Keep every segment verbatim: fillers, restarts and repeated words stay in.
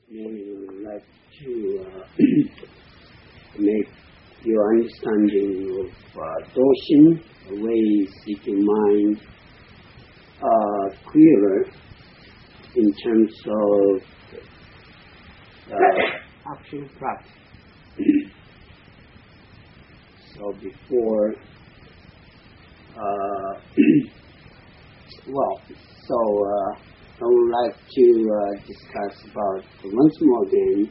may like to uh, make your understanding of uh, Doshin, the way seeking mind, uh, clearer in terms of uh, actual practice. So before, uh, well, so uh, I would like to uh, discuss about once more again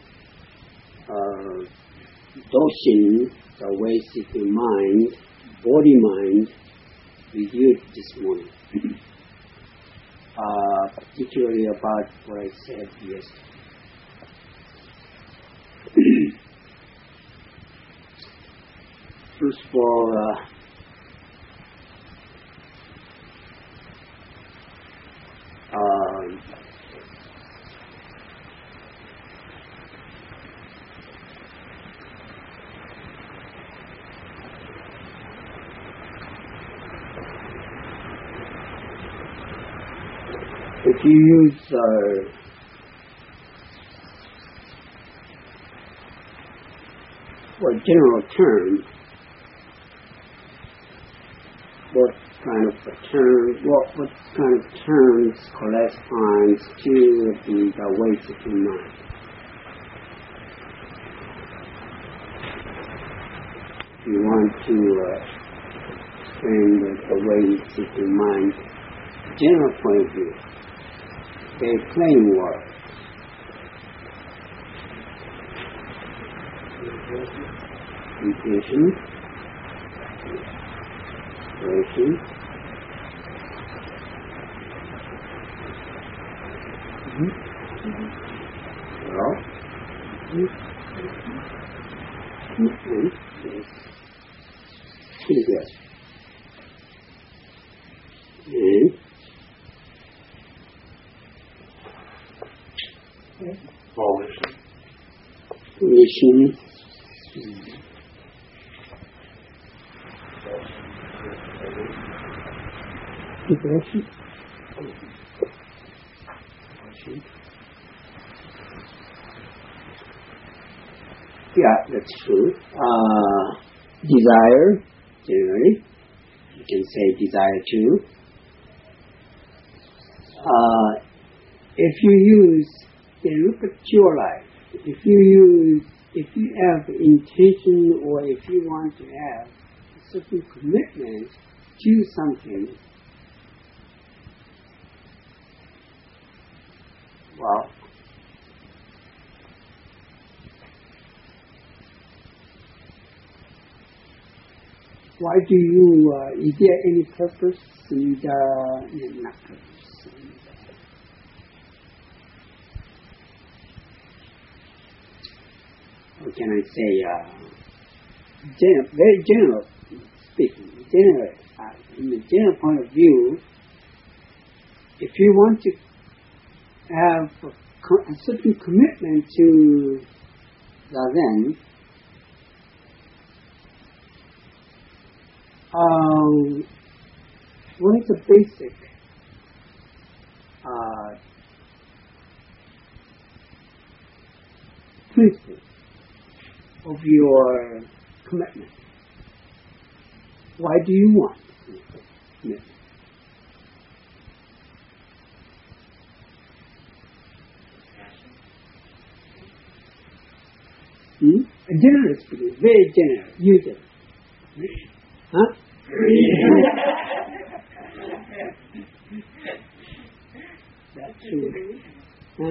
uh, Doshin, the way seeking mind, body mind, reviewed this morning. uh, particularly about what I said yesterday. First of all, uh, um, if you use uh, for general term, what kind of a term, what, what kind of terms corresponds to the, the way seeking mind? If you want to uh, explain the, the way seeking mind, general point of view, very plain word. Intuition, inspiration, mm-hmm. Well, mm-hmm. Yes. Pretty good. And volition. Volition. Mm-hmm. Depression. Yeah, that's true. Uh, desire, generally, you can say desire too. Uh, if you use, then look at your life. If you use, if you have intention, or if you want to have a certain commitment to something, well, why do you, uh, is there any purpose in the, in not purpose, in the, how can I say, uh, general, very general speaking, general, uh, in the general point of view, if you want to have a, a certain commitment to the then, um, what is the basic uh, principle of your commitment? Why do you want commitment? Hmm? Generally speaking, very general, usually. Huh? That's true. Huh?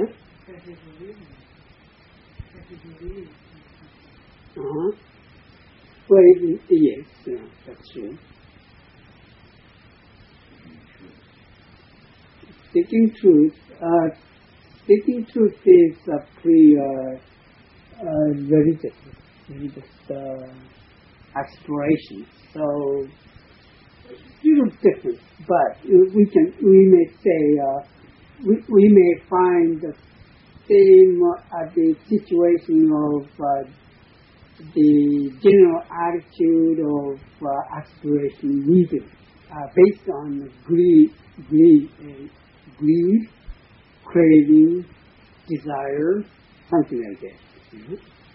Uh-huh. Well, yes, yeah, that's true. Speaking truth, uh, speaking truth is a pretty uh, uh, religious, religious uh, aspiration. So, little different, but we can, we may say, uh, we, we may find the same uh, the situation of uh, the general attitude of uh, aspiration needed, uh, based on greed, greed, uh, greed, craving, desire, something like that. Mm-hmm.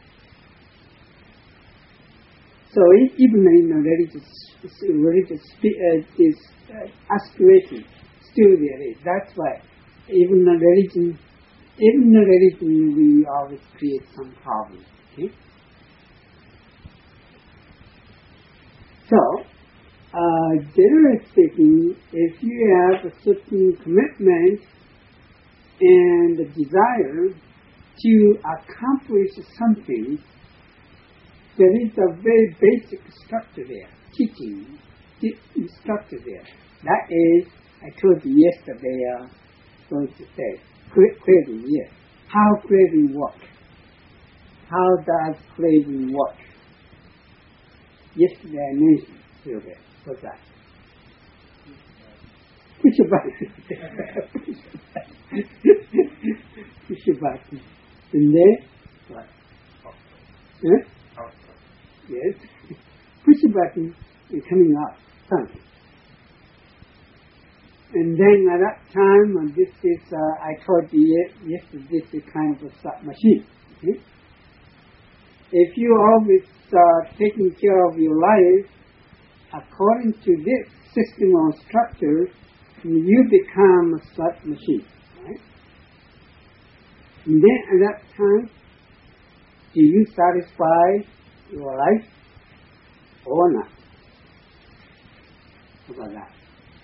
So even in a religious, religious uh, this uh, aspiration, still there is. That's why even a religion, even a religion, we always create some problems. Okay? So, uh, generally speaking, if you have a certain commitment and a desire to accomplish something, there is a very basic structure there, teaching structure there. That is, I told you yesterday, uh, going to say, craving, yes. How craving works? How does craving work? Yesterday I mentioned a little bit. What's that? Push a button. Push a button. And then, what? Huh? Yes. Push a button and coming out. Something. And then at that time, and this is, uh, I told you yesterday, this is kind of a slot machine. Okay? If you always uh, taking care of your life according to this system or structure, you become a slot machine. Right? And then at that time, do you satisfy your life or not? How about that?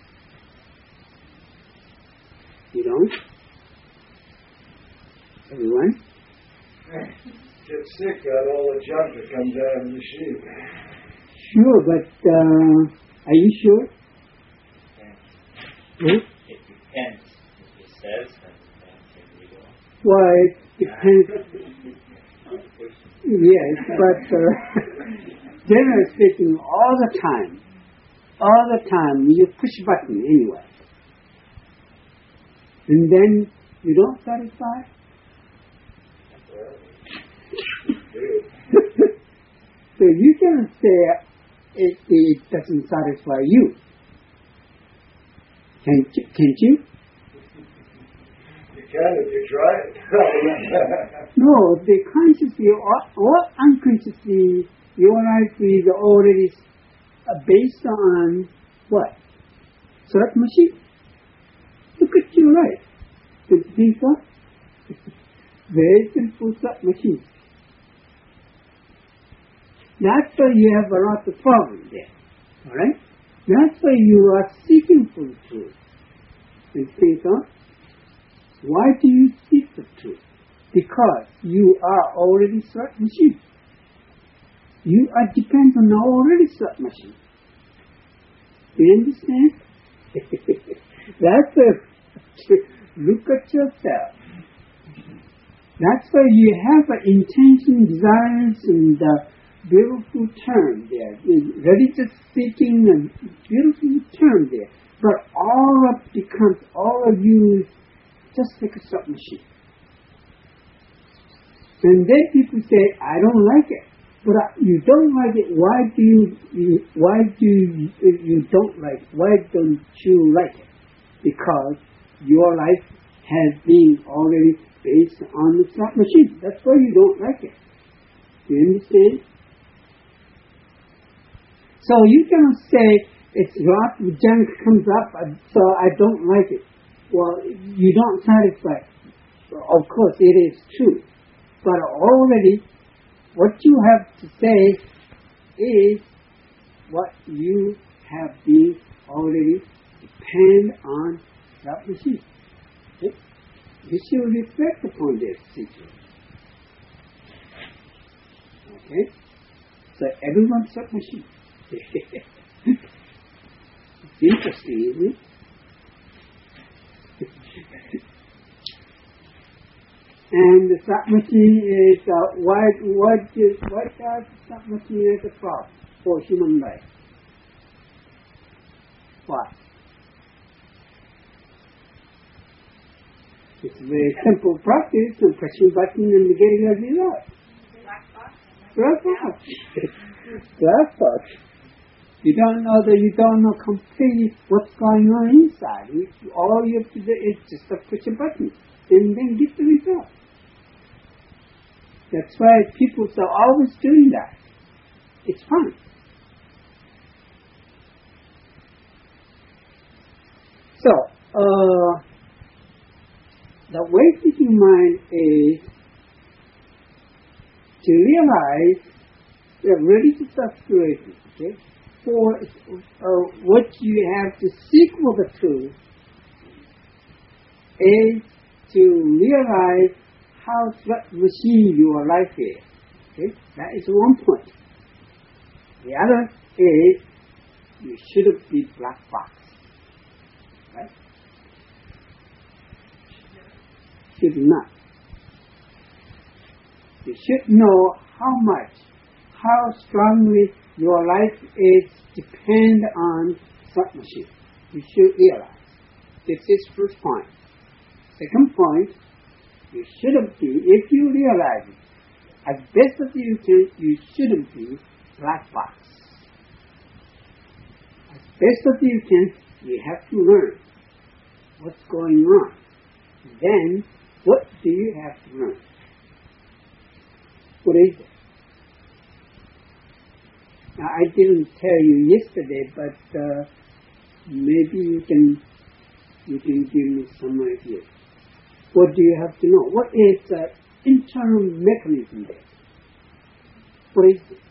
You don't? Everyone? Get sick on all the junk that comes out of the machine. Sure, but uh, are you sure? Yeah. Hmm? It depends. If it says, then it depends. Well, it depends. Yes, but uh, generally speaking, all the time, all the time, you push button anyway. And then you don't satisfy? So you can say it, it doesn't satisfy you. Can't you? Can't you? You can if you try it. No, the consciously or, or unconsciously, your life is already uh, based on what? Slot machine. Look at your life. Don't you think so? Very simple slot machine. That's why you have a lot of problems there. Alright? That's why you are seeking for the truth. And think so? Why do you seek the truth? Because you are already slot machine. You are dependent on already slot machine. Do you understand? That's a look at yourself. That's why you have an intention, desires, and uh, beautiful term there. Religious seeking and beautiful term there. But all of becomes all of you just like a slot machine. And then people say, I don't like it. But you don't like it. Why do you, you why do you, you don't like it? Why don't you like it? Because your life has been already based on the slot machine. That's why you don't like it. Do you understand? So you cannot say it's lot of junk comes up, so I don't like it. Well, you don't satisfy. Of course, it is true. But already, what you have to say is what you have been already depend on that machine. Okay? You should reflect upon this situation. Okay? So everyone's a machine. It's interesting, isn't it? And the slot machine is, uh, why, what, is, what does the slot machine as a problem for human life? Why? It's a very simple practice of pushing button and getting a result. Black box. Black box. You don't know that you don't know completely what's going on inside. All you have to do is just push a button and then get the result. That's why people are always doing that. It's fun. So, uh, the way thinking mind is to realize the religious aspiration. Okay, for uh, what you have to seek for the truth is to realize how what machine your life is. Okay, that is one point. The other is you shouldn't be black box. Right? Should not. You should know how much, how strongly your life is depend on slot machine. You should realize. This is first point. Second point, you shouldn't be, if you realize it, as best as you can, you shouldn't be black box. As best as you can, you have to learn what's going on. Then, what do you have to learn? What is it? Now, I didn't tell you yesterday, but uh, maybe you can you can give me some idea. What do you have to know? What is the internal mechanism there? What is it?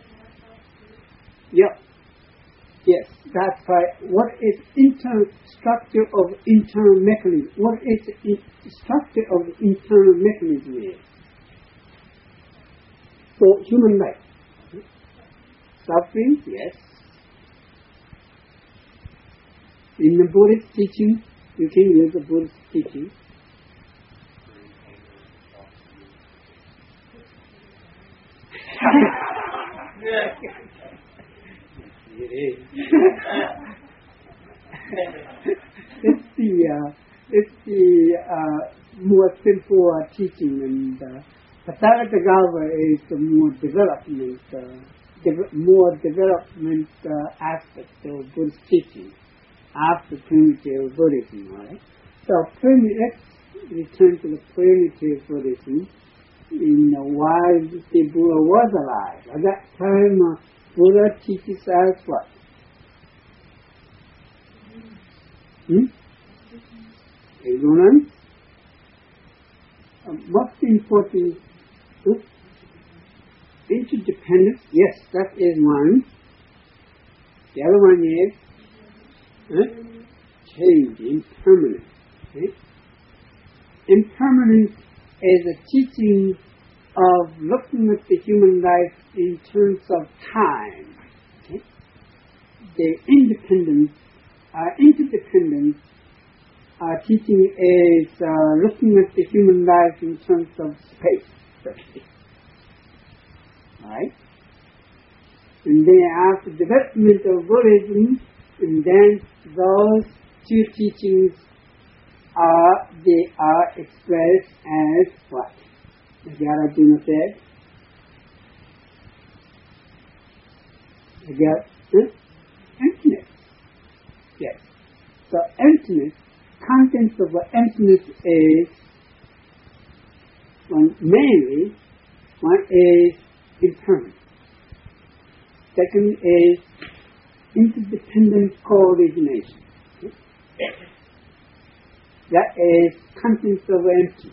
Yep. Yes, that's right. What is internal structure of internal mechanism? What is the structure of the internal mechanism is? For human life. Suffering, yes. In the Buddhist teaching, you can use the Buddhist teaching. It is. it's the uh, it's the uh, more simple uh, teaching, and uh, Tathagata is the more development, uh, de- more development uh, aspect of Buddhist teaching after primitive Buddhism, right? So primi- let's return to the primitive Buddhism. In uh, while the Buddha was alive, at that time, uh, Buddha teaches us what? Hmm? Ignorance. Uh, most important, uh, interdependence. Yes, that is one. The other one is uh, change, impermanence. Okay? Impermanence is a teaching of looking at the human life in terms of time. Okay? The independence, uh, interdependence uh, teaching is uh, looking at the human life in terms of space. Okay? Right? And then after development of Buddhism, and then those two teachings are, they are expressed as what? Nagarjuna said. Nagar, huh? Emptiness. Yes. So emptiness, contents of emptiness is, one mainly, one is impermanent. Second is interdependent co-origination. Okay? That is contents of emptiness.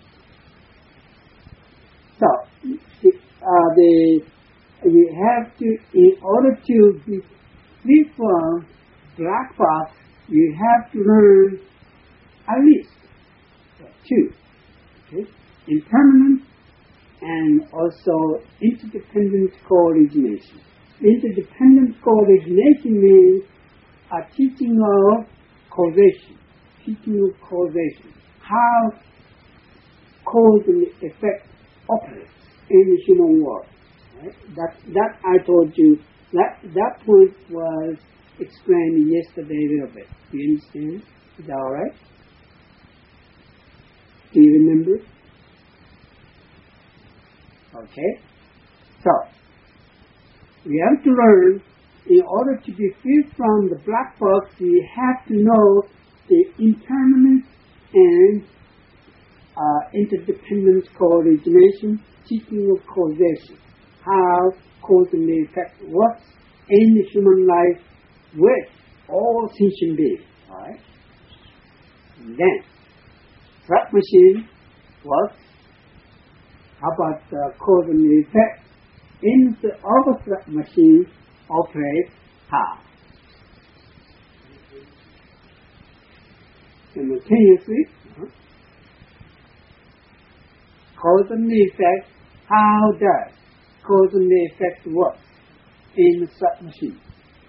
So, uh, the, you have to, in order to be free from black box, you have to learn at least two. Okay? Impermanence and also interdependent co-origination. Interdependent co-origination means a teaching of causation. Teaching of causation. How cause and effect operates in the human world. Right? That that I told you, that that point was explained yesterday a little bit. Do you understand? Is that alright? Do you remember? Okay. So, we have to learn, in order to be free from the black box, we have to know the impermanence and uh, interdependence co-origination, teaching of causation, how cause and effect works in the human life with all sentient beings. Right? Then, slot machine works. How about uh, cause and effect? In the other slot machine operates how? Simultaneously, uh, cause and effect. How does cause and effect work in the slot machine?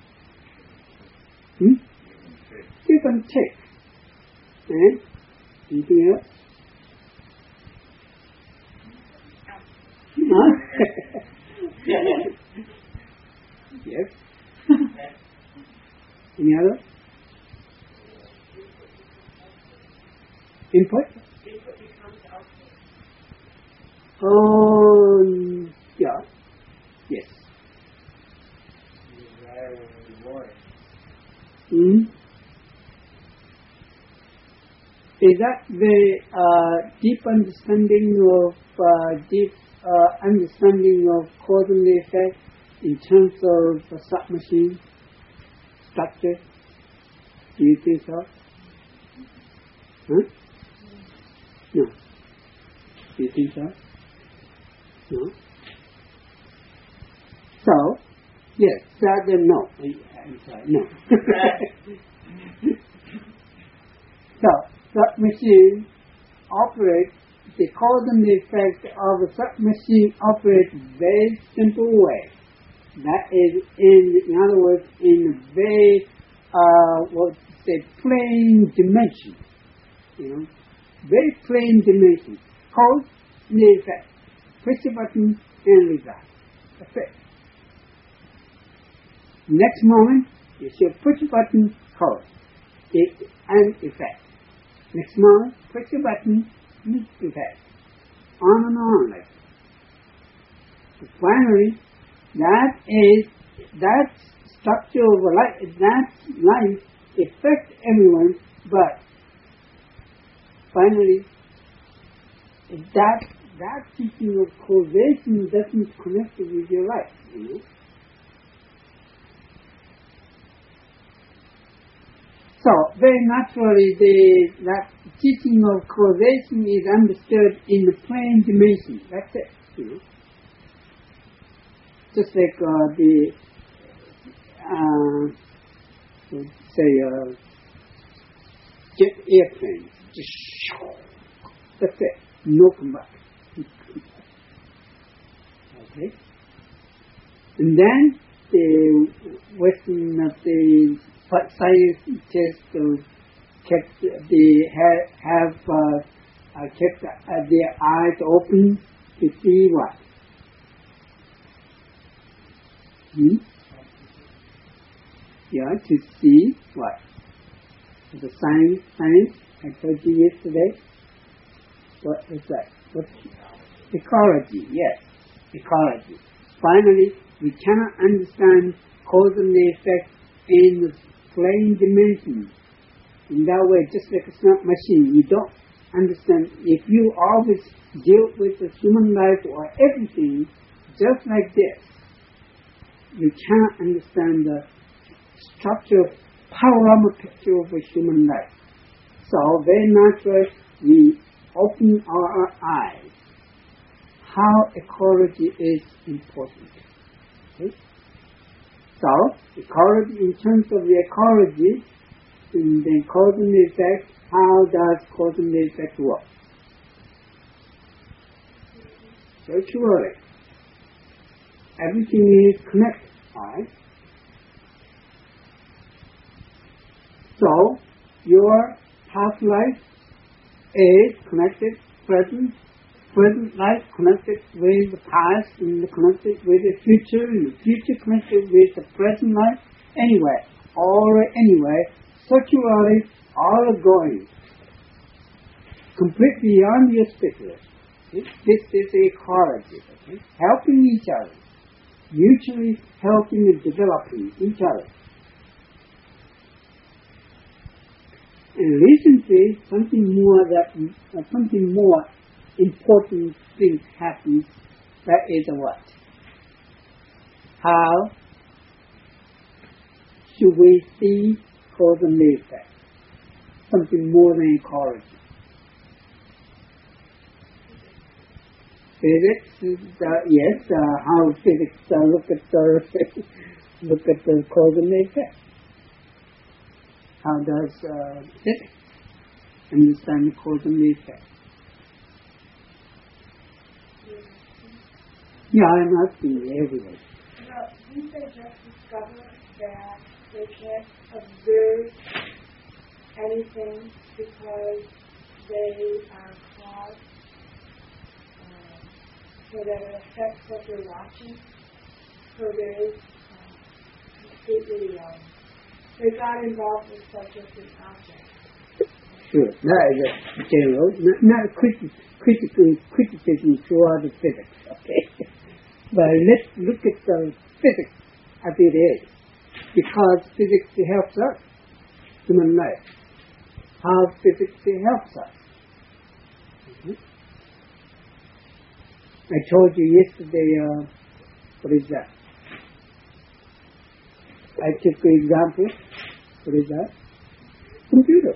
Hmm? Give and take. And anything else? Huh? Yes. Any other? Input? Um, yeah. Yes. Hmm? Is that the uh, deep understanding of uh, deep uh, understanding of cause and effect in terms of the slot machine structure? Do you think so? Huh? No. Do you think so? No. So, yes, that and no. I'm sorry, no. So, slot machine operates, the cause and effect of a slot machine operates very simple way. That is, in, in other words, in a very, uh, what say, plain dimension. You know, very plain dimension. Cause and effect. Push a button and result. That's it. Next moment, you should push a button, cause it, and effect. Next moment, push a button, and effect. On and on like that. But finally, that is, that structure of life, that life affects everyone, but finally, that that teaching of causation doesn't connect with your life, you know. So, very naturally, the that teaching of causation is understood in the plain dimension. That's it, you know. Just like uh, the, uh, say, uh, jet airplane. That's it. No comeback. Okay. And then the Western of the scientists uh, kept they have, have uh, uh, kept uh, their eyes open to see what. Hmm? Yeah, to see what. The science, science. I told you yesterday. What is that? What? Ecology. Yes, ecology. Finally, we cannot understand cause and effect in the plain dimension. In that way, just like a slot machine, you don't understand. If you always deal with the human life or everything just like this, you cannot understand the structure, panorama picture of a human life. So, very naturally, we open our eyes how ecology is important. Okay? So, ecology, in terms of the ecology, in the cause and effect, how does cause and effect work? Virtually, everything is connected, right? So, your past life is connected, present, present life connected with the past, and connected with the future, and the future connected with the present life. Anyway, all anyway, circularly, all going, completely beyond your speculation. This is ecology, okay? Helping each other, mutually helping and developing each other. And recently, something more that uh, something more important thing happens. That is what? How should we see cause and effect? Something more than ecology. Physics is, uh, yes, uh, how physics uh, look at the look at the cause and effect. How does uh, physics understand cause and effect? Yeah, I'm asking everybody. No, didn't they just discover that they can't observe anything because they are caused, um, so that it affects what they're watching? So there is um, completely, um, they got involved with subject and object. Sure, that is a general, not, not a criti- critical criticism throughout the physics, okay? But let's look at the physics as it is, because physics helps us, human life. How physics helps us. Mm-hmm. I told you yesterday, uh, what is that? I took an example. What is that? Computer.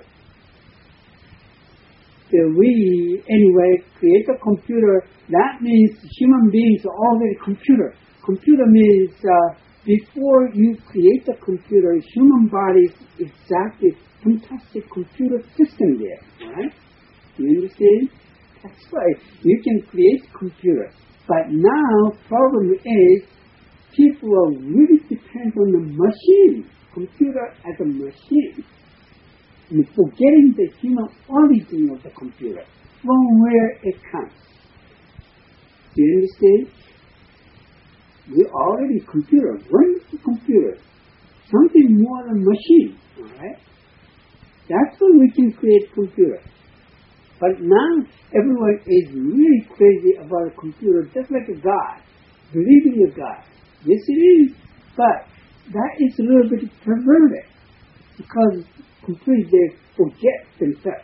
So we, anyway, create a computer. That means human beings are already computer. Computer means uh, before you create a computer, human body is exactly fantastic computer system there, right? Do you understand? That's right. You can create computers. But now, problem is, people are really dependent on the machine, computer as a machine, and forgetting the human origin of the computer, from where it comes. Do you understand? We're already computer. What is the computer? Something more than machine, all right? That's when we can create computer. But now everyone is really crazy about a computer, just like a God, believing a God. Yes, it is, but that is a little bit perverted because completely they forget themselves.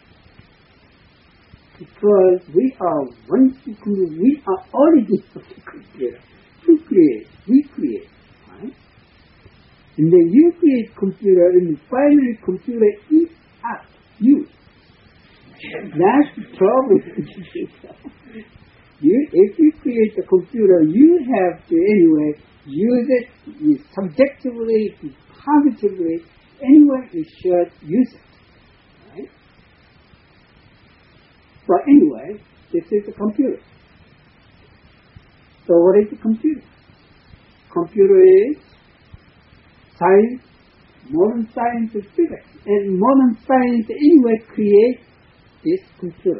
Because we are one computer, we are origin of the computer. Who creates? We create, right? And then you create computer, and the primary computer eats up you. That's the problem. you, if you create a computer, you have to anyway use it you subjectively, positively. Anyway, you should use it, right? But anyway, this is a computer. So what is a computer? Computer is science, modern science is physics, and modern science anyway creates this computer.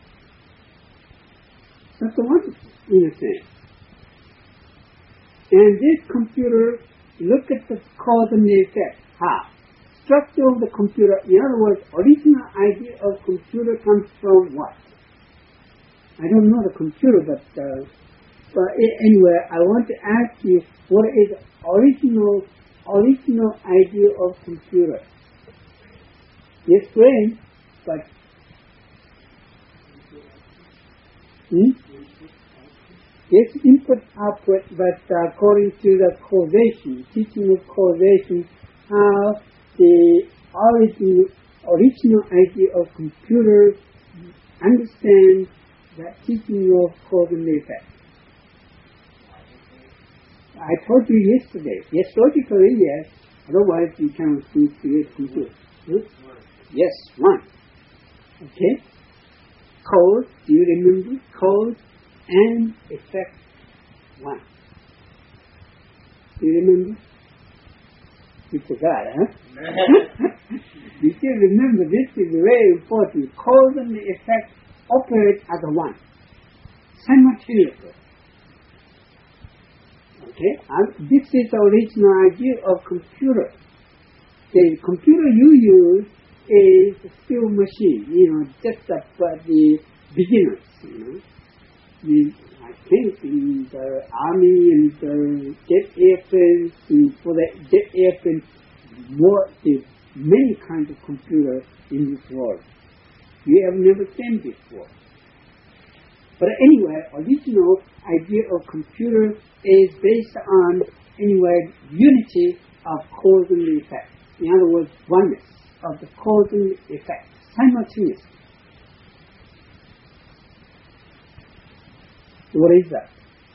That's wonderful, in a sense. And this computer, look at the cause and the effect. How? Structure of the computer, in other words, original idea of computer comes from what? I don't know the computer, but, uh, but anyway, I want to ask you, what is original original idea of computer? Yes, brain, but hmm? yes, input output, but uh, according to the causation, teaching of causation, how the origin, original idea of computer understand that teaching of cause and effect. I told you yesterday. Yes, logically, yes. Otherwise, you cannot create computer. Hmm? Yes, one. Okay. Cause. Do you remember? Cause and effect. One. Do you remember? You forgot, huh? You still remember, this is very important. Cause and the effect operate as a one, simultaneously. Okay, and this is the original idea of computer. The computer you use is still machine, you know, just uh, for the beginners, you know. The, I think in the army and the jet airplanes, and for the jet airplanes, more, there's many kinds of computers in this world. We have never seen before. But anyway, original idea of computer is based on, anyway, unity of cause and effect. In other words, oneness of the cause and effect, simultaneously. What is that?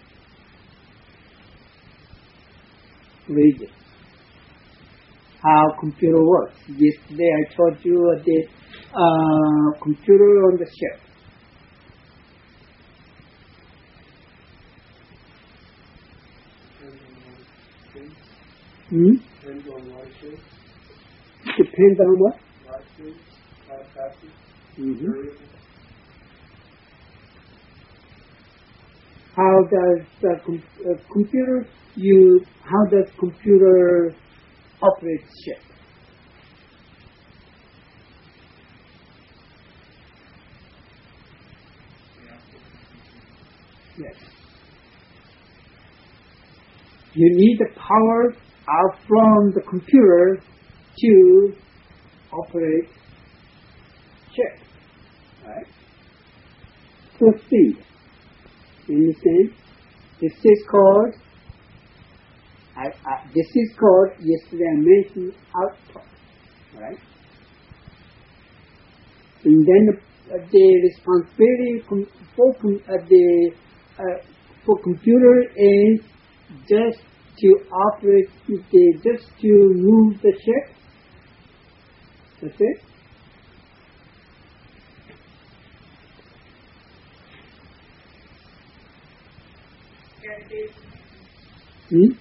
Read it. How computer works. Yesterday I told you the uh, computer on the ship. Hmm? Depends on light shape. Depends on what? Light shape, light passage, Mm-hmm. variable. How does the com- uh, computer you? How does computer operate ship? Yes. You need the power out from the computer to operate ship, right? Proceed. You understand? This is called. I, I, this is called. Yesterday I mentioned output, right? And then the, uh, the responsibility com- for com- uh, the uh, for computer is just to operate, the, just to move the ship. That's it. Hmm?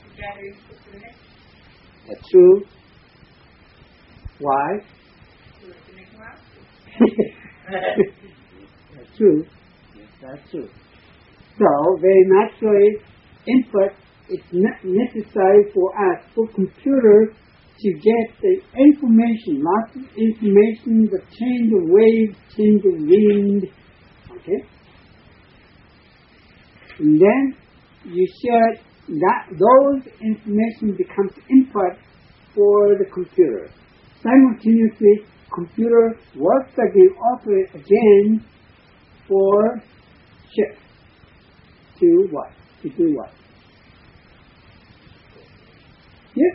That's true. Why? That's true. Yes, that's true. So, very naturally, input is ne- necessary for us, for computer, to get the information, lots of information, the change of waves, change of wind, okay? And then you should, that those information becomes input for the computer. Simultaneously, computer works again, operates again for shift. To what? To do what? Yes?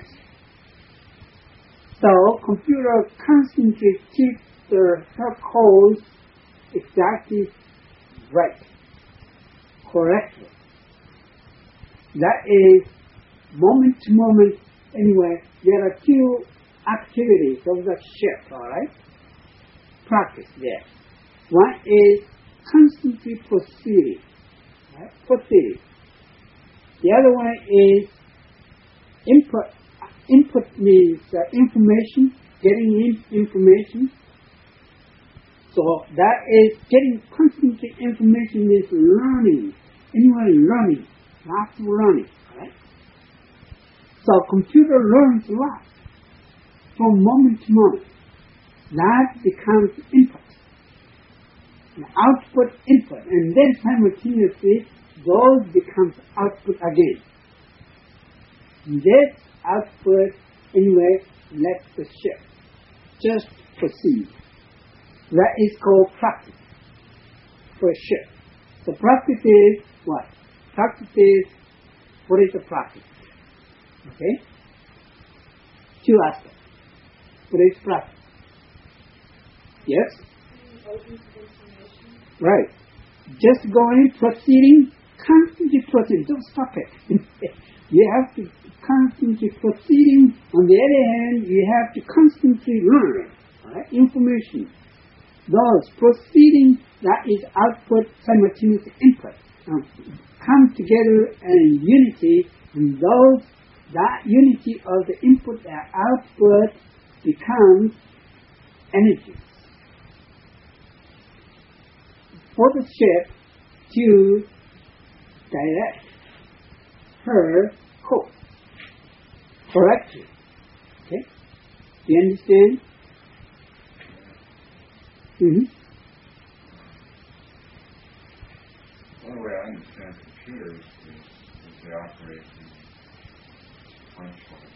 So, computer constantly keeps the, her codes exactly right, correctly. That is moment to moment. Anyway, there are two activities of the shift, alright? Practice there. One is constantly proceeding, right? Proceeding. The other one is input. Input means uh, information, getting in information. So that is getting constantly information means learning. Anyway, learning. Lots of learning, right? So computer learns a lot from moment to moment. That becomes input. The output, input, and then simultaneously those becomes output again. This output, anyway, lets the ship just proceed. That is called practice for a ship. The practice is what? Practice is, what is the practice? Okay? Two aspects. What is practice? Yes? Right. Just going, proceeding, constantly proceeding. Don't stop it. You have to constantly proceeding. On the other hand, you have to constantly learn, right? Information. Those proceeding, that is output, simultaneous input. Now, come together in unity, and those, that unity of the input and output becomes energy for the ship to direct her course correctly. Okay? Do you understand? Mm-hmm. One way I understand computers is, is they operate in functional,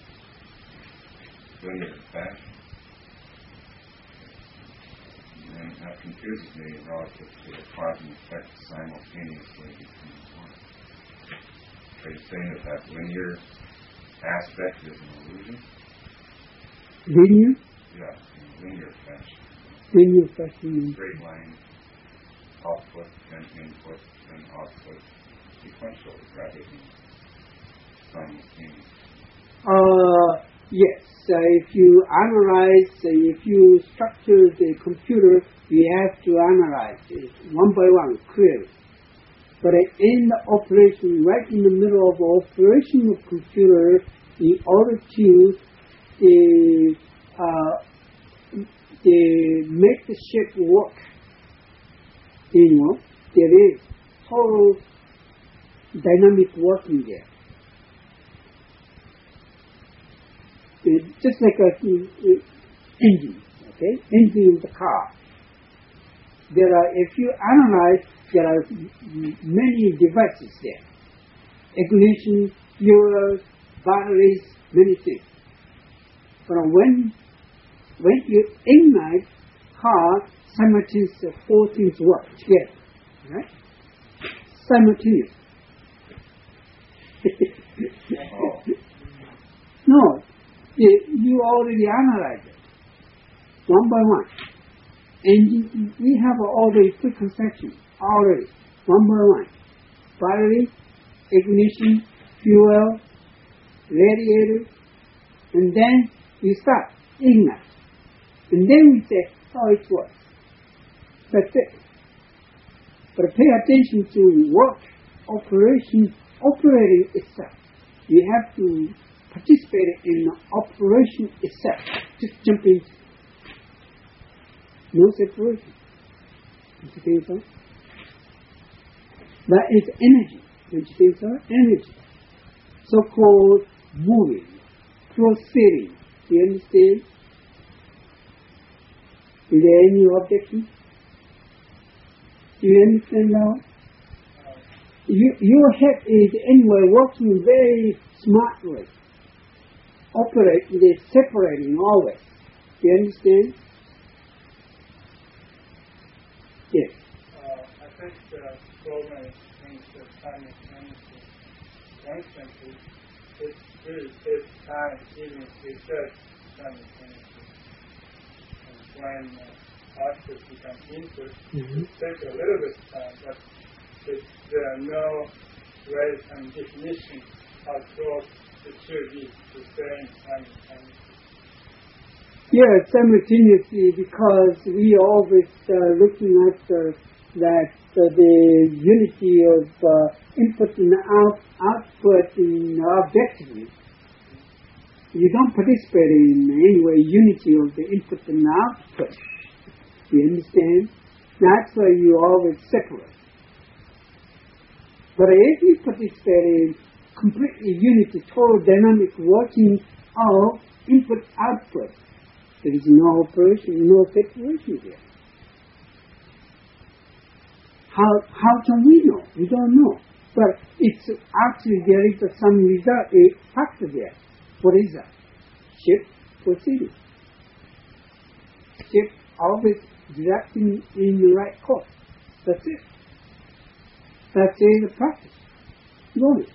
linear fashion. And that confuses me relative to the cause and effect simultaneously between one. Are you saying that that linear aspect is an illusion? Linear? Yeah, in a linear fashion. Linear fashion. Straight line, output and input and output sequentially rather than simultaneously. Uh, yes. Uh, if you analyze, uh, if you structure the computer, you have to analyze it one by one clearly. But in the operation, right in the middle of the operation of computer, in order to uh, uh, the make the ship work, you know, there is total dynamic working there. It, just like a uh, engine, okay, engine of the car. There are, if you analyze, there are many devices there. Ignition, fuel, batteries, many things. But when when you ignite car, simultaneously four things work together, right? Simultaneously. Oh. No, you, you already analyze it one by one. And we have already preconception, already, one by one. Battery, ignition, fuel, radiator, and then we start, ignite. And then we say, oh, it works. That's it. But pay attention to work, operation, operating itself. You have to participate in the operation itself. Just jump in. No separation. Don't you think so? That is energy. Don't you think so? Energy. So-called moving, proceeding. Do you understand? Is there any objection? Do you understand now? You, your head is anyway working very smartly. Operate, it is separating always. Do you understand? Yes. Uh, I think the program means that simultaneously, constantly, it really takes time even if it says simultaneously. And when uh, output becomes input, Mm-hmm. it takes a little bit of time, but it, there are no ways and definitions how close it should be to same simultaneously. Yeah, simultaneously, because we always uh, looking at uh, that uh, the unity of uh, input and out, output in objectively. You don't participate in any way unity of the input and output. You understand? That's why you always separate. But if you participate in completely unity, total dynamic working of input-output, there is no operation, no separation there. How how can we know? We don't know. But it's actually there is some result, a factor there. What is that? Ship proceeding. Ship always directing in the right course. That's it. That's the practice. Knowledge.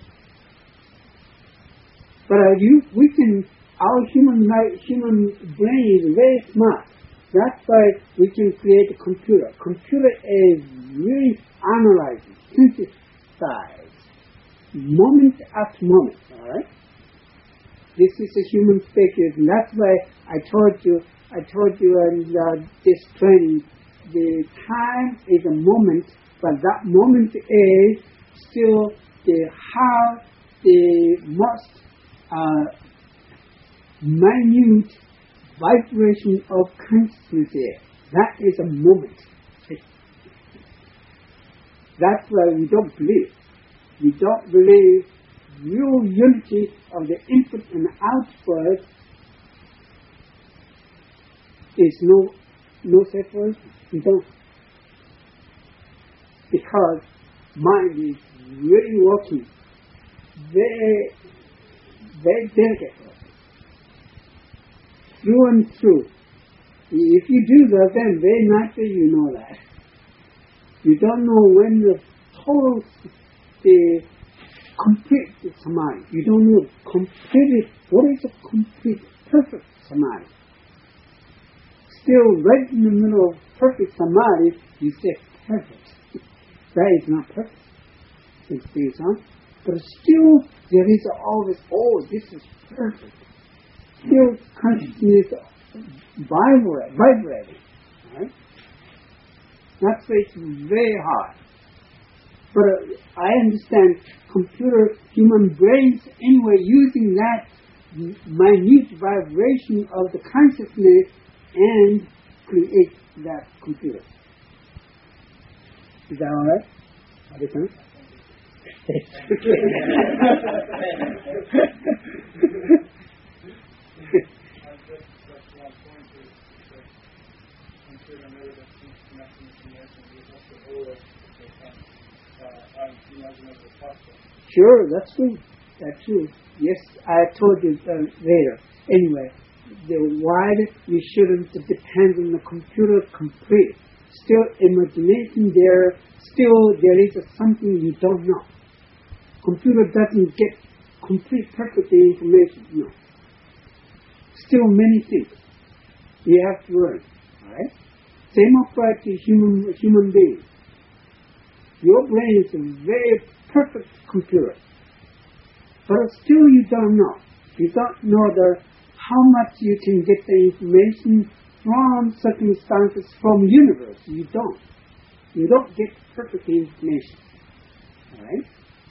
But uh, you, we can. Our human life, human brain is very smart. That's why we can create a computer. Computer is really analyzing, synthesize, moment after moment. All right. This is a human speculation. That's why I told you. I told you in uh, this training, the time is a moment, but that moment is still the how the most. Uh, minute vibration of consciousness here. That is a moment. That's why we don't believe. We don't believe real unity of the input and output is no no separation. We don't. Because mind is really working very, very delicately. Through and through, If you do that, then very naturally you know that. You don't know when the total, the complete samadhi. You don't know complete, what is a complete, perfect samadhi. Still right in the middle of perfect samadhi, you say perfect. That is not perfect. It stays on. But still there is always, oh, this is perfect. Still consciousness vibrate, vibrating. Right? That's why it's very hard. But uh, I understand computer, human brains anyway using that minute vibration of the consciousness and create that computer. Is that all right? Understand? Sure, that's true. That's true. Yes, I told you uh, later. Anyway, the why you shouldn't depend on the computer complete. Still, imagination there. Still, there is something you don't know. Computer doesn't get complete, perfect information. No. Still, many things you have to learn. All right. Same applies to human human beings. Your brain is a very perfect computer, but still you don't know. You don't know the how much you can get the information from circumstances, from universe. You don't. You don't get perfect information. All right?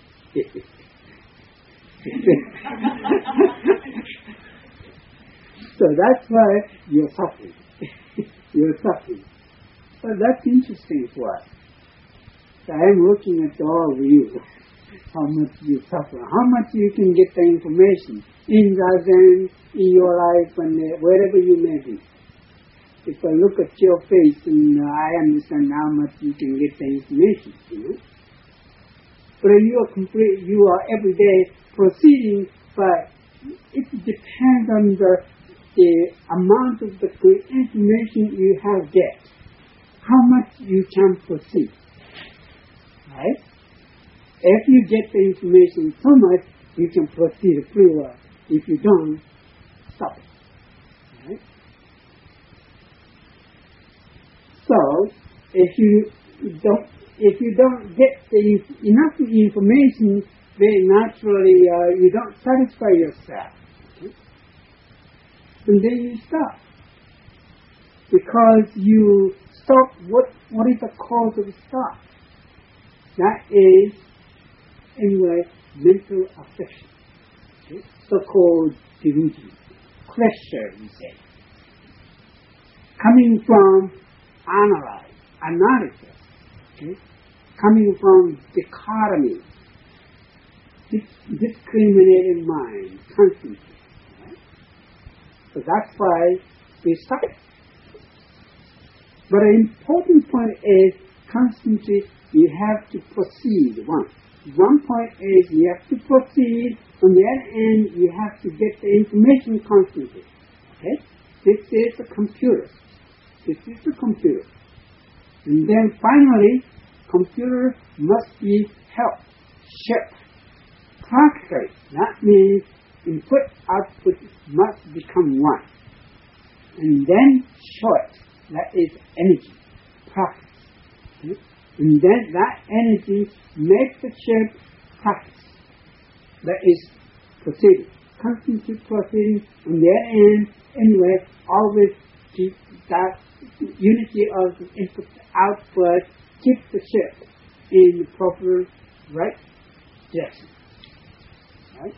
So that's why you're suffering. You're suffering. But that's interesting for us. I am looking at all of you, how much you suffer, how much you can get the information in Zazen, in your life, and uh, wherever you may be. If I look at your face, and uh, I understand how much you can get the information, you know. But you are complete, you are every day proceeding, but it depends on the, the amount of the information you have get, how much you can proceed. Right? If you get the information so much, you can proceed pretty well. If you don't, stop it. Right? So, if you don't, if you don't get the enough information, very naturally uh, you don't satisfy yourself, okay? And then you stop, because you stop. What what is the cause of stop? That is, anyway, mental affection, okay? So-called delusion, pressure, you say, coming from analyze, analysis, okay? Coming from dichotomy, dis- discriminating mind, constantly. Right? So that's why we stop it. But an important point is constantly you have to proceed. One. One point is you have to proceed. On the other end, you have to get the information constantly. Okay? This is a computer. This is a computer. And then finally, computer must be helped, shaped, practically. That means input, output must become one. And then short, that is energy, practice. Okay? And then that energy makes the shape practice. That is proceeding, constantly proceeding. On the other end, anyway, always keep that unity of the input output, keep the shape in the proper right direction. Right?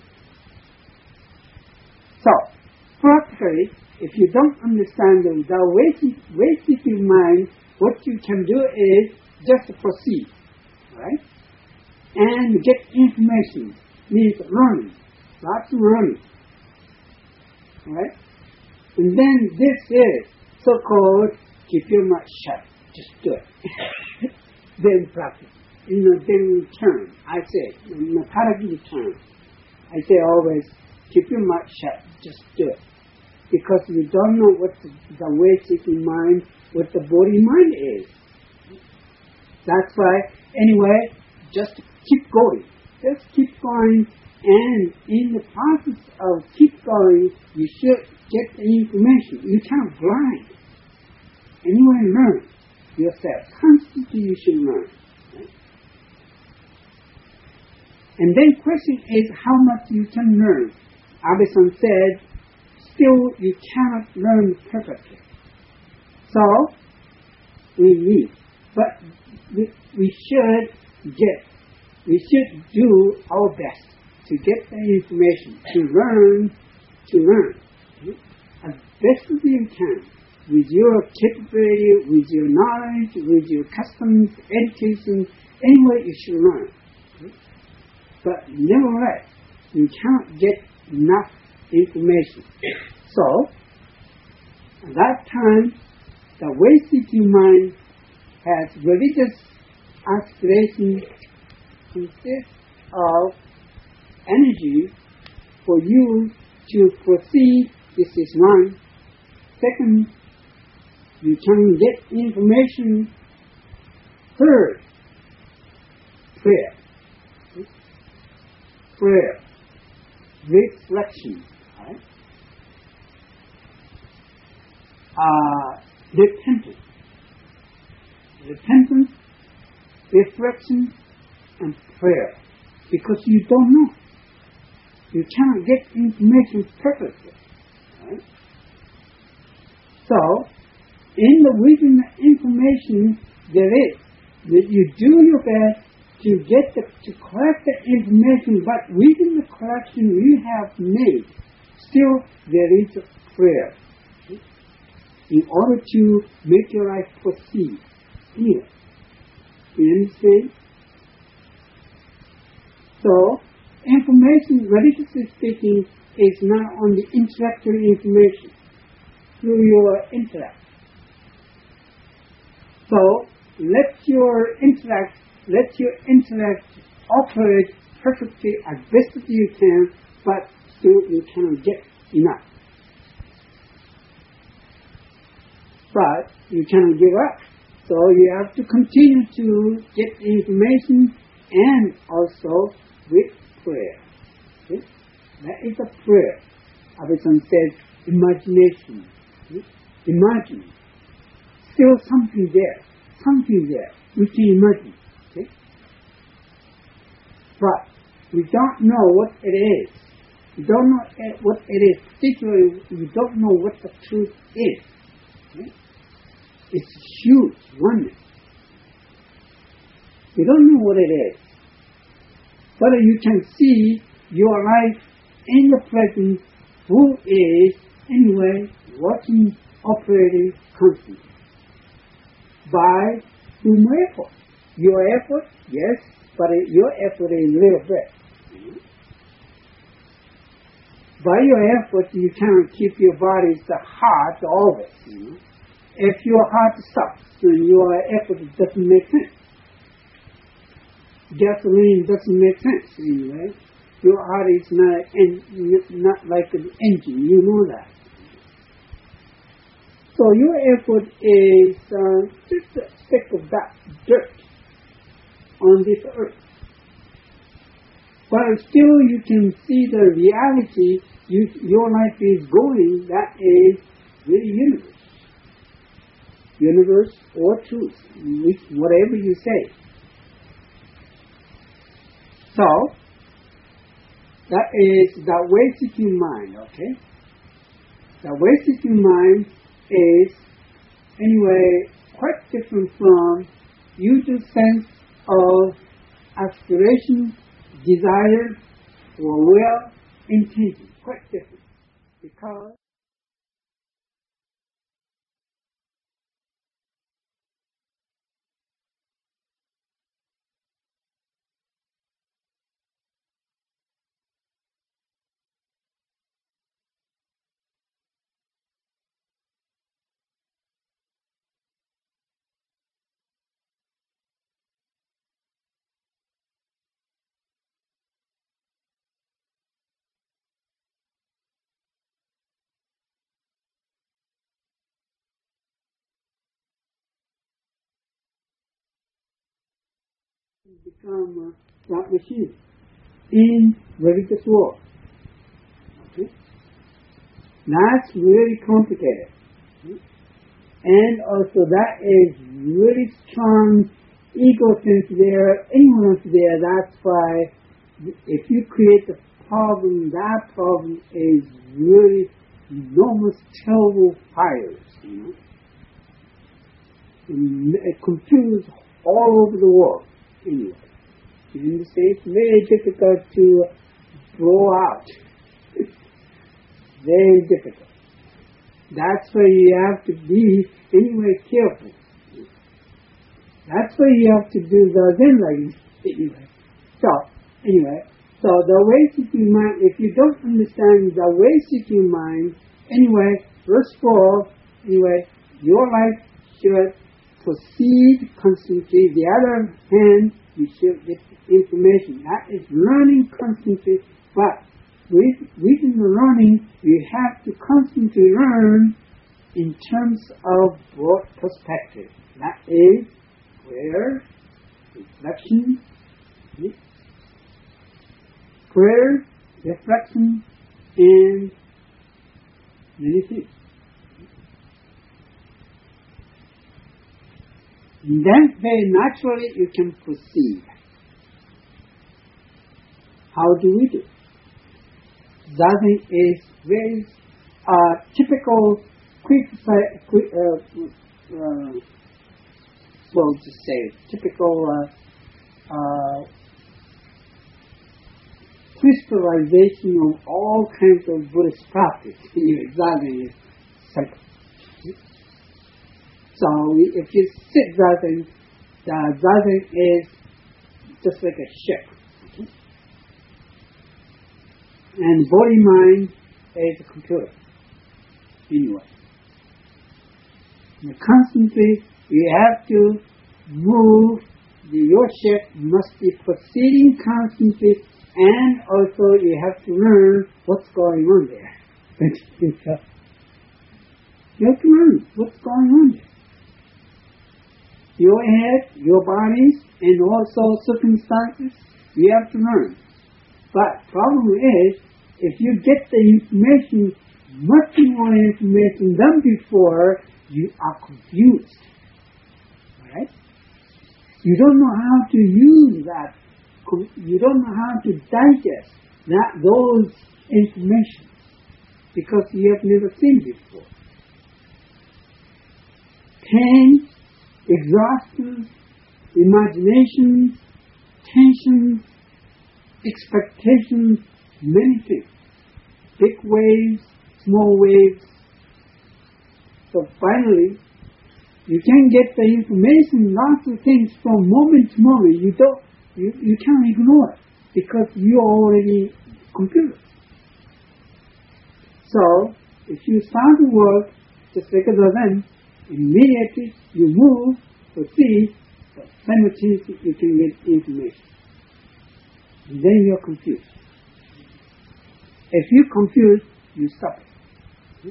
So, practically, if you don't understand the, the wasted mind, what you can do is just proceed, right? And get information, means learning, lots of learning, right? And then this is so-called keep your mouth shut, just do it. Then practice. In the daily term, I say, in the Paragita term, I say always, keep your mouth shut, just do it. because you don't know what the, the way-seeking mind, what the body-mind is. That's why, anyway, just keep going. Just keep going, and in the process of keep going, you should get the information. You can't blind. Anyway, learn yourself. Constantly you should learn. Right? And then question is how much you can learn. Abe-san said, still you cannot learn perfectly. So, we need. But we, we should get, we should do our best to get the information, to learn, to learn. As best as you can, with your capability, with your knowledge, with your customs, education, anyway you should learn. But nevertheless, you cannot get enough information. So, at that time, the way-seeking mind has religious aspiration consists of energy for you to proceed. This is one. Second, you can get information. Third, prayer. Prayer. Reflection. Right? Uh, repentance. Repentance, reflection, and prayer. Because you don't know. You cannot get information perfectly. Right? So, in the within the information there is, that you do your best to get the, to collect the information, but within the collection you have made, still there is a prayer. In order to make your life proceed. Here. You understand? So, information, religiously speaking, is not only intellectual information through your intellect. So, let your intellect, let your intellect operate perfectly as best as you can, but still you cannot get enough. But you cannot give up. So you have to continue to get information and also with prayer. Okay? That is a prayer. Abe-san says imagination. Okay? Imagine. Still something there. Something there. We can imagine. Okay? But we don't know what it is. We don't know what it is. Particularly, we don't know what the truth is. Okay? It's huge oneness. You don't know what it is. But you can see your life in the present, who is anyway working, operating constantly. By whomever. Your effort, yes, but your effort is a little bit. By your effort, you cannot keep your body's the heart always. You know? If your heart stops, then your effort doesn't make sense. Gasoline doesn't make sense anyway. Your heart is not, en- not like an engine, you know that. So your effort is uh, just a speck of that dirt on this earth. But still you can see the reality you, your life is going, that is the universe. Universe or truth, whatever you say. So, that is the way-seeking mind, okay? The way-seeking mind is, anyway, quite different from usual sense of aspiration, desire, or will, intention. Quite different. Because become uh, slot machines in religious world. Okay? That's really complicated. Okay? And also that is really strong ego sense there, ignorance there. That's why if you create a problem, that problem is really enormous, terrible fires, you know. And it confuses all over the world, anyway. You understand? It's very difficult to blow out. Very difficult. That's why you have to be, anyway, careful. That's why you have to do the Zen like this, anyway. So, anyway, so the ways of your mind, if you don't understand the ways of your mind, anyway, first of all, anyway, your life should proceed constantly. The other hand, you should get information. That is learning constantly, but with, within the learning, you have to constantly learn in terms of broad perspective. That is prayer, reflection, prayer, reflection, and meditation. And then very naturally you can proceed. How do we do? Zazen is very uh, typical, quick, quick uh, uh, well, to say, typical uh, uh, crystallization of all kinds of Buddhist practice. Zazen is simple. So if you sit Zazen, the Zazen is just like a ship. Okay? And body-mind is a computer. Anyway. And constantly you have to move, the, your ship must be proceeding constantly, and also you have to learn what's going on there. You have to learn what's going on there. Your head, your bodies, and also circumstances, you have to learn. But problem is, if you get the information, much more information than before, you are confused. Right? You don't know how to use that. You don't know how to digest that those information because you have never seen before. Pain, exhaustion, imagination, tension, expectations, many things. Big waves, small waves. So finally, you can get the information, lots of things from moment to moment. You don't, you, you can't ignore it because you're already computer. So if you start to work just like a then, immediately you move, proceed, but simultaneously you can get information. And then you're confused. If you're confused, you stop it.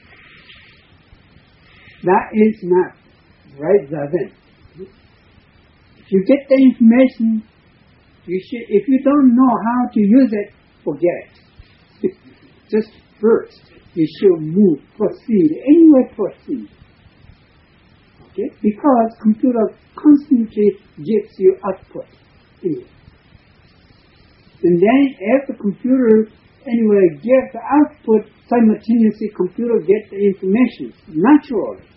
That is not right Zazen. If you get the information, you should, if you don't know how to use it, forget it. Just first, you should move, proceed, anyway proceed. Okay? Because computer constantly gives you output. Anyway. And then if the computer anyway gives the output, simultaneously computer gets the information naturally.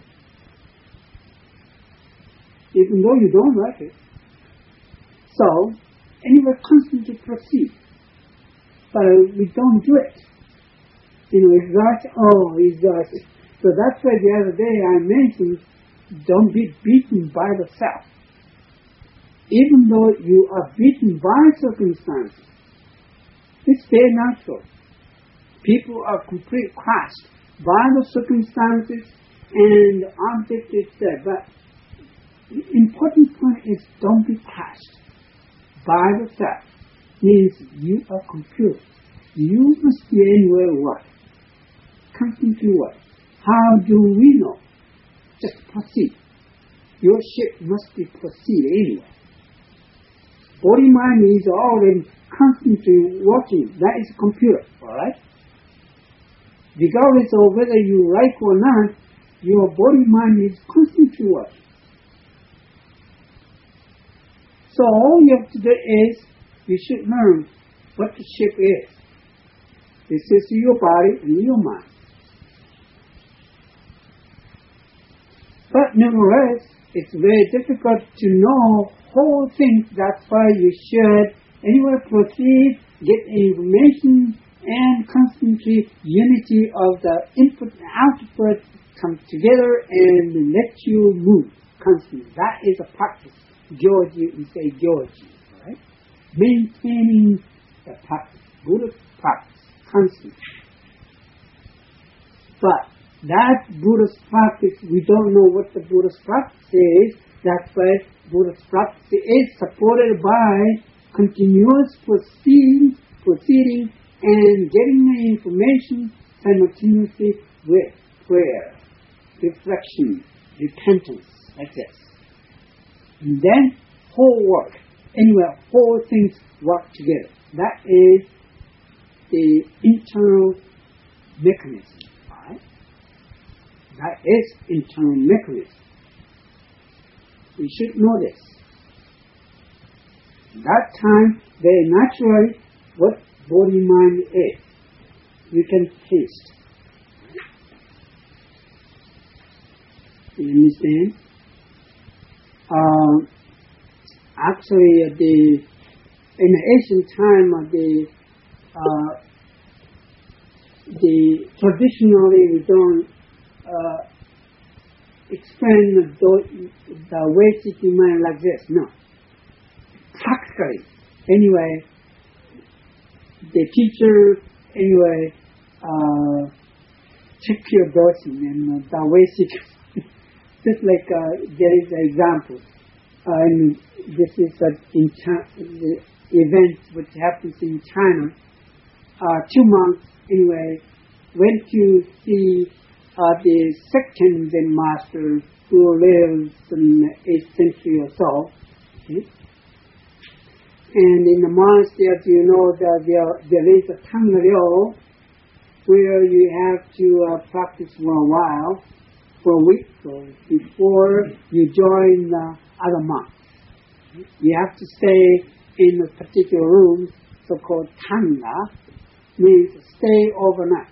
Even though you don't like it. So, anyway, constantly proceed. But uh, we don't do it. You know, exhaust, oh, exhaust. So that's why the other day I mentioned, don't be beaten by the self. Even though you are beaten by circumstances, it's very natural. People are completely crushed by the circumstances and the object is there. But the important point is don't be crushed by the self. Means you are computer. You must be anywhere what? Constantly what? How do we know? Just proceed. Your ship must be proceed anyway. body mind is already constantly working. That is a computer, all right? Regardless of whether you like or not, your body mind is constantly working. So all you have to do is, you should learn what the shape is. This is your body and your mind. But nevertheless, it's very difficult to know whole things. That's why you should anyway proceed, get information, and constantly unity of the input and output come together and let you move constantly. That is a practice. Georgie, we say Georgie, right? Maintaining the practice, Buddhist practice, constantly. But that Buddhist practice, we don't know what the Buddhist practice is. That's why Buddhist practice is supported by continuous proceeding, proceeding and getting the information simultaneously with prayer, reflection, repentance, like this. And then whole work, anyway, whole things work together. That is the internal mechanism. That is internal mechanism. We should know this. At that time, very naturally, what body mind is, you can taste. You understand? Uh, actually, uh, the in the ancient time, uh, the uh, the traditionally we don't. Uh, explain the, the way to mind like this. No. Practically. Anyway, the teacher, anyway, uh, check your dosing and uh, the way she, just like uh, there is an example. Uh, and this is uh, in China, the event which happens in China. Uh, two monks, anyway, went to see Uh, the second Zen master who lives in the eighth century or so. Okay? And in the monastery, as you know, that there, there is a Tangaryo where you have to uh, practice for a while, for a week, or before you join the other monks. You have to stay in a particular room, so-called Tanga, means stay overnight.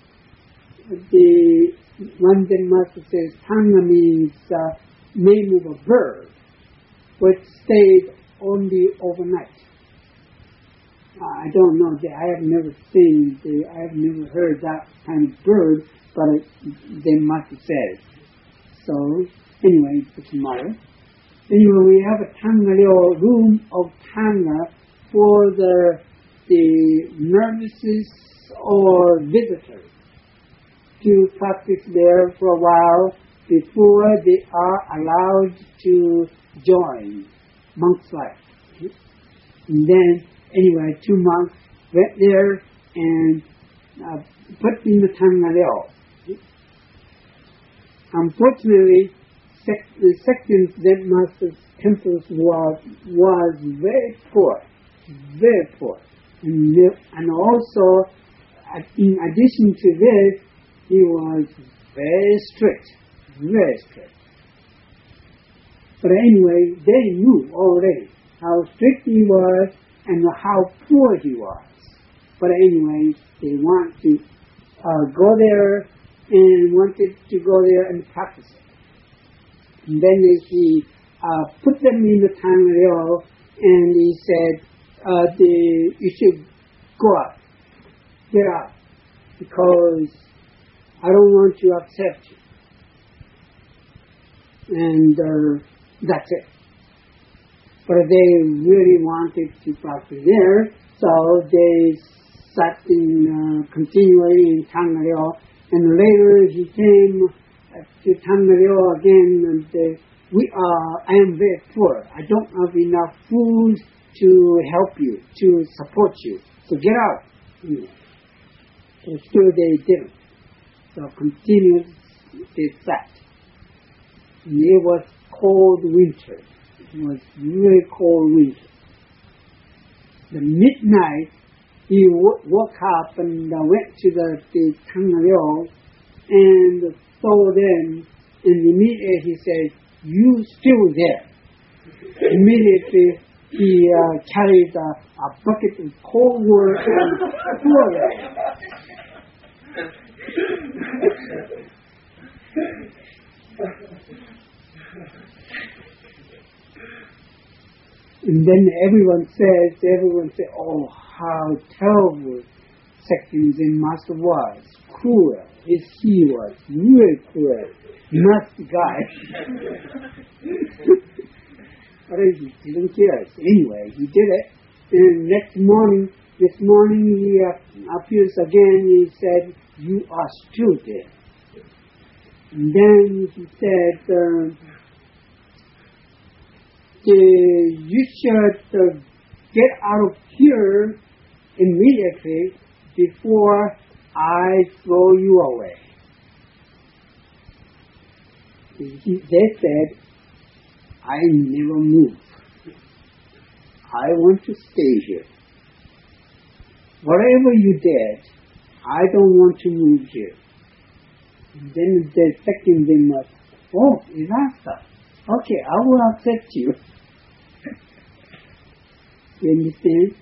The one Zen master says Tanga means uh, name of a bird, which stayed only overnight. Uh, I don't know. I have never seen. The, I have never heard that kind of bird, but it, Zen master says. So anyway, it doesn't matter. Anyway, we have a Tangaryo, room of Tanga for the the novices or visitors to practice there for a while before they are allowed to join monk's life. And then, anyway, two monks went there and uh, put in the Tangaryo. Unfortunately, sec- the second Zen master's temples was, was very poor, very poor. And, and also, in addition to this, he was very strict, very strict. But anyway, they knew already how strict he was and how poor he was. But anyway, they want to uh, go there and wanted to go there and practice it. And then he uh, put them in the Tangaryo and he said, uh, the, you should go out, get out, because I don't want to accept you. And uh, that's it. But they really wanted to practice there, so they sat in uh, continually in Tangaryo. And later he came to Tangaryo again, and uh, we are, I am very poor. I don't have enough food to help you, to support you. So get out. You know. And still they didn't. So continuous they sat. And it was cold winter. It was really cold winter. the midnight, he w- woke up and uh, went to the, the Tangryo and saw them, and immediately he said, "You still there?" Immediately he uh, carried a, a bucket of cold water and threw it. And then everyone says, everyone says, "Oh, how terrible Second Zen Master was, cruel. Yes, he was really cruel, nasty guy." But he didn't care. Anyway, he did it. And next morning, this morning he uh, appears again. He said, "You are still there." And then he said, uh, "You should uh, get out of here immediately before I throw you away." He, they said, "I never move. I want to stay here. Whatever you did, I don't want to move here." And then the second Zen master, "Oh, is that so? Okay, I will accept you." You understand?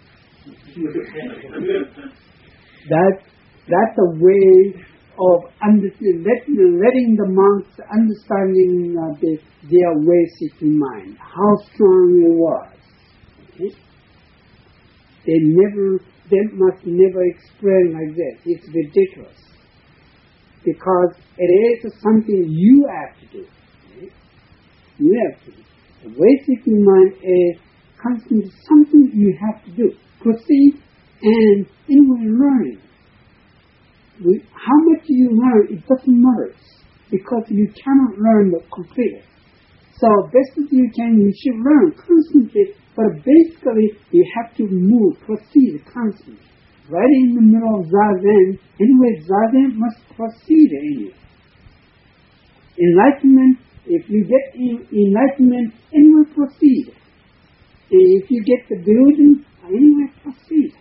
that, that's a way of understanding, letting, letting the monks understanding uh, the, their way-seeking mind, how strong it was. Okay? They never, they must never explain like this. It's ridiculous. Because it is something you have to do. Okay? You have to do. The way-seeking mind is constantly something you have to do. Proceed and anyway learning. We, how much you learn, it doesn't matter, because you cannot learn completely. So best as you can, you should learn constantly, but basically you have to move, proceed constantly. Right in the middle of Zazen, anyway, Zazen must proceed anyway. Enlightenment, if you get in, enlightenment, anyway proceed. If you get the delusion, anyway proceed.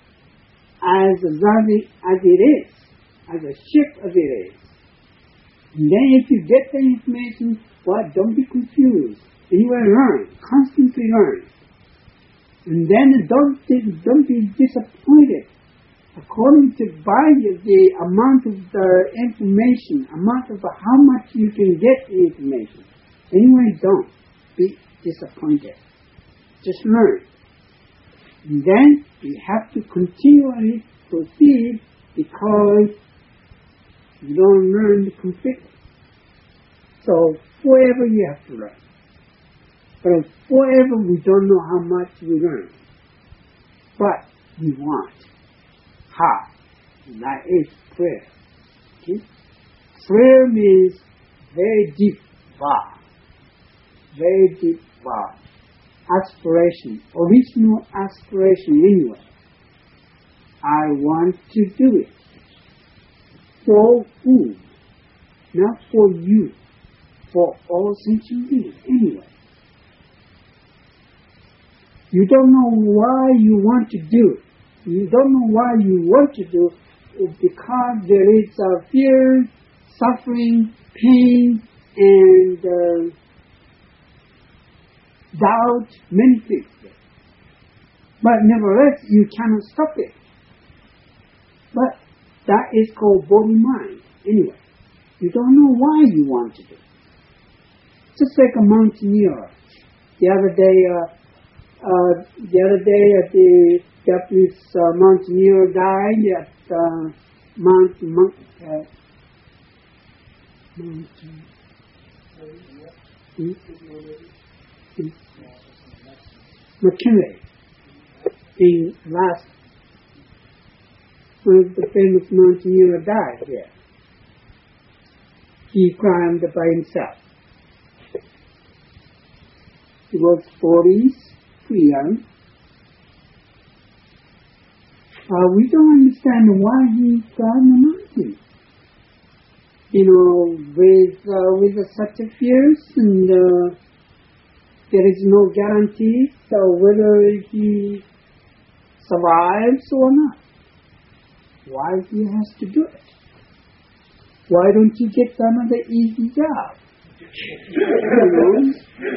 As Zazen, as it is. As a ship as it is. And then if you get the information, well, don't be confused. Anyway, learn. Constantly learn. And then don't, don't be disappointed. According to by the amount of the information, amount of how much you can get the information. Anyway, don't be disappointed. Just learn. And then you have to continually proceed, because you don't learn completely. So forever you have to learn. But forever we don't know how much we learn. But we want. How? That is prayer. Okay? Prayer means very deep vow. Very deep vow. Aspiration. Original aspiration anyway. I want to do it. For whom? Not for you. For all sentient beings, anyway. You don't know why you want to do it. You don't know why you want to do it, because there is uh, fear, suffering, pain, and uh, doubt, many things. But nevertheless, you cannot stop it. But that is called body mind. Anyway, you don't know why you want to do it. Just like a mountaineer. The other day, uh, uh, the other day, uh, the Japanese uh, mountaineer died at uh, Mount Mount uh, Mountain. Hmm? Hmm? McKinley. In last, one of the famous mountaineer died there. He climbed by himself. He was forties, pretty young. Uh, we don't understand why he climbed the mountain. You know, with uh, with such a fears, and uh, there is no guarantee. So whether he survives or not. Why he has to do it? Why don't you get another easy job? You know?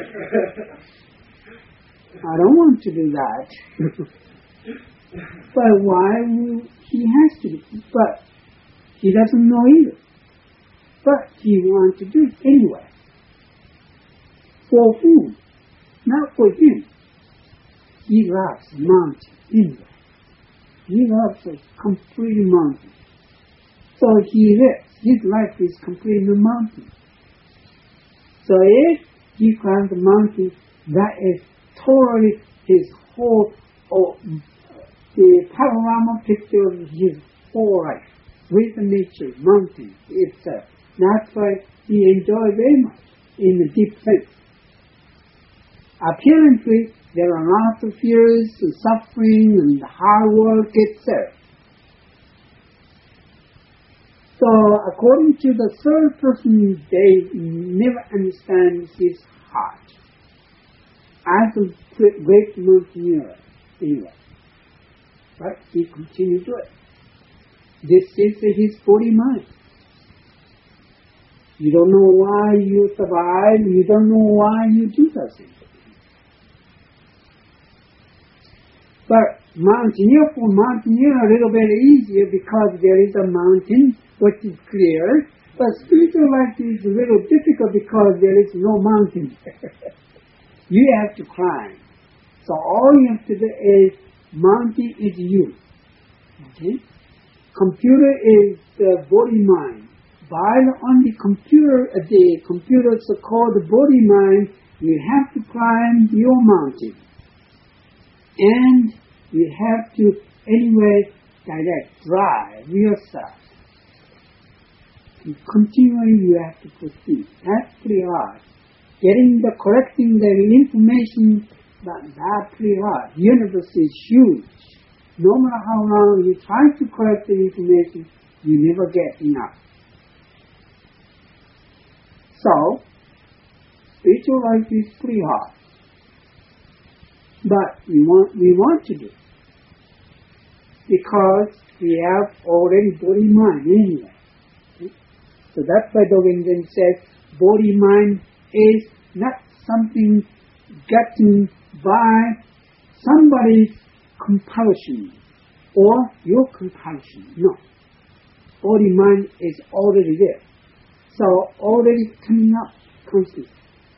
I don't want to do that. But why would he has to do it? But he doesn't know either. But he wants to do it anyway. For whom? Not for him. He loves mountain anyway. He loves a complete mountain. So he lives. His life is completely a mountain. So if he climbs the mountain, that is totally his whole, or the panorama picture of his whole life with the nature, mountain itself. That's why he enjoys very much in the deep sense. Apparently, there are lots of fears and suffering and hard work itself. So, according to the third person, they never understand his heart. As a great mountaineer, anyway. But he continues to do it. This is his body mind. You don't know why you survive, you don't know why you do those things. But mountaineer for mountaineer a little bit easier because there is a mountain which is clear. But spiritual life is a little difficult because there is no mountain. You have to climb. So all you have to do is mountain is you. Okay? Computer is the body mind. By on the computer, uh, the computer so called the body mind, you have to climb your mountain. And you have to, anyway, direct, drive yourself. And continually you have to proceed. That's pretty hard. Getting the, correcting the information, that, that's pretty hard. The universe is huge. No matter how long you try to correct the information, you never get enough. So, spiritual life is pretty hard. But we want, we want to do it. Because we have already body mind anyway. Okay? So that's why Dogen says, body mind is not something gotten by somebody's compulsion or your compulsion. No. Body mind is already there. So already coming up constantly.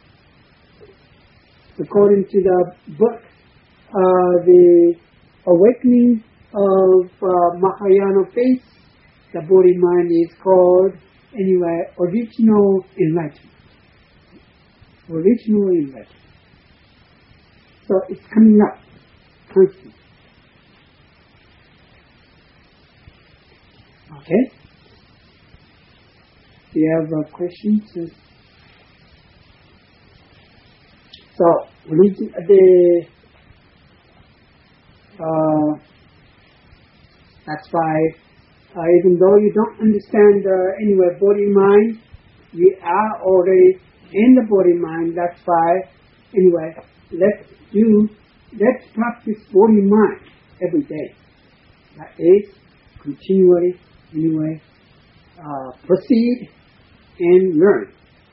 According to the book, uh, the awakening of uh, Mahayana faith, the body mind is called, anyway, original enlightenment. Original enlightenment. So it's coming up constantly. Okay? Do you have uh, questions? So, religion, the, uh, that's why, uh, even though you don't understand uh, anyway body mind, we are already in the body mind. That's why, anyway, let's do, let's practice body mind every day. That is, continually, anyway, uh, proceed and learn.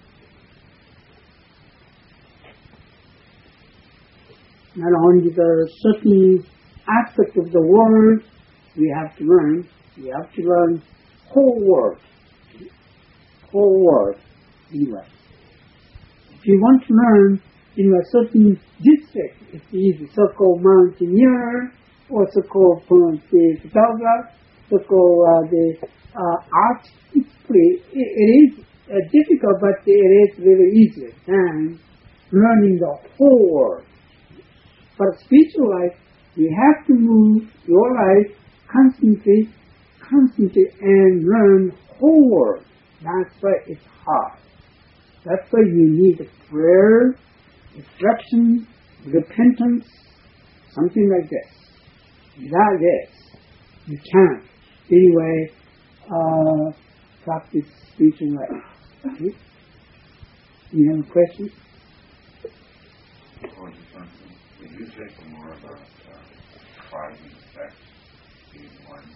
Not only the certain aspect of the world we have to learn, we have to learn whole world. Whole world, anyway. If you want to learn in a certain district, it's easy, so-called mountaineer, or so-called the photographer, so-called uh, the uh, art, it's pretty, it, it is uh, difficult, but it is really easier than learning the whole world. But spiritual life, you have to move your life constantly, constantly, and learn whole world. That's why it's hard. That's why you need prayer, reflection, repentance, something like this. Without this, you can't anyway uh, practice spiritual life. Okay? You have a question? Can you take more about uh, cause and effect being one.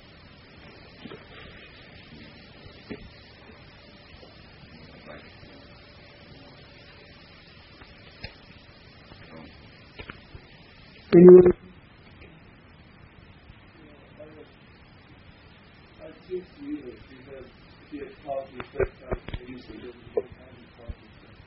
Like, Anyone? I think you because the cause effect are usually the cause effect.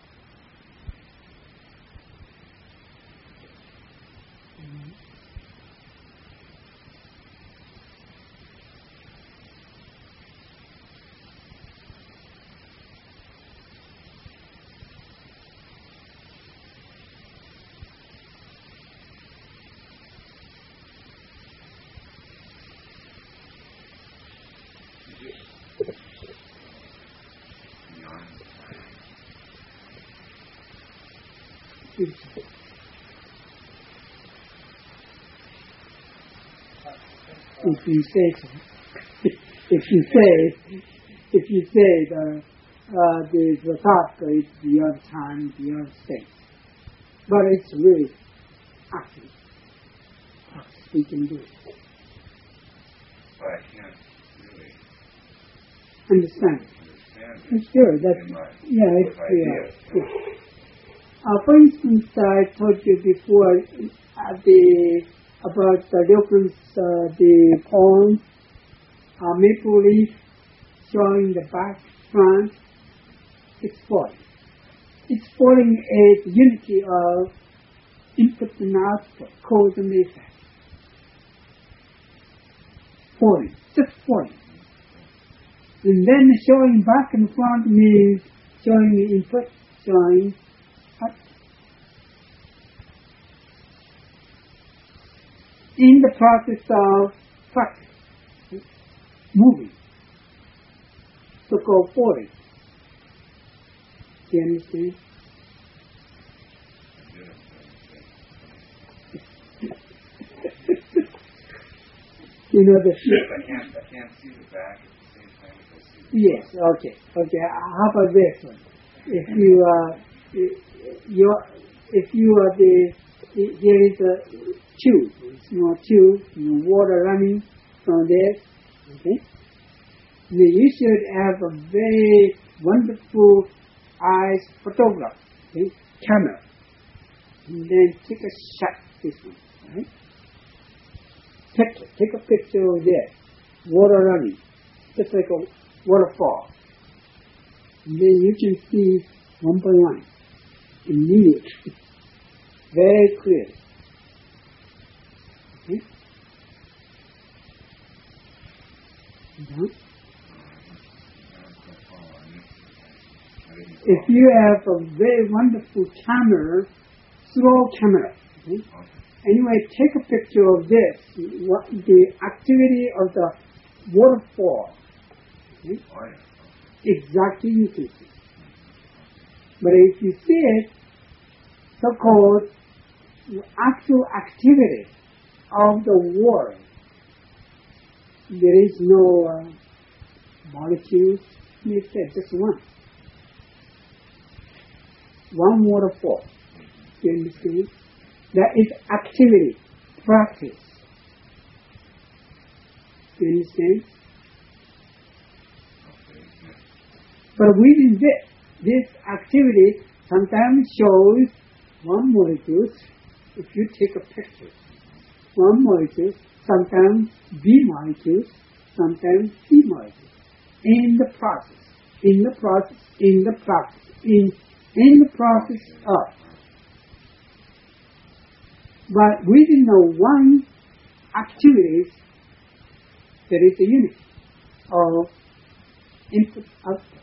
If you say so, if you say, if you say the uh, the the task is beyond time, beyond space, but it's really action. We can do it. but I can't really Understand? understand It's it sure that's in my yeah, it's with clear. ideas. Yeah. Uh, for instance, I told you before uh, the about the difference uh, the poem uh, maple leaf showing the back front. It's falling. It's falling as unity of input and output, cause and effect. Falling, just falling. And then showing back and front means showing the input, showing output. In the process of practice, moving, to go forward. Do you understand? You know the I can't, I can't see the back at the same time as I see the yes. Okay. Okay. How about this one? If you uh, you if you are the there is a tube, small tube, you know, water running from there. Okay. Now you should have a very wonderful eyes photograph, okay, camera, and then take a shot this one, right? Picture, take a picture of there, water running, just like a waterfall. And then you can see one by one, immediately, very clear. Okay? Uh-huh. If you have a very wonderful camera, slow camera, okay? Anyway, take a picture of this, what, the activity of the waterfall. Okay? Exactly you can see. But if you see it, so-called actual activity of the water, there is no uh, molecules, it's just one. One waterfall. Do you understand? That is activity, practice. Do you understand? But within this, this activity sometimes shows one molecule. If you take a picture, one molecule, sometimes B molecules, sometimes C molecules. In the process, in the process, in the process, in in the process of. But within the one activities, there is a unity of input output.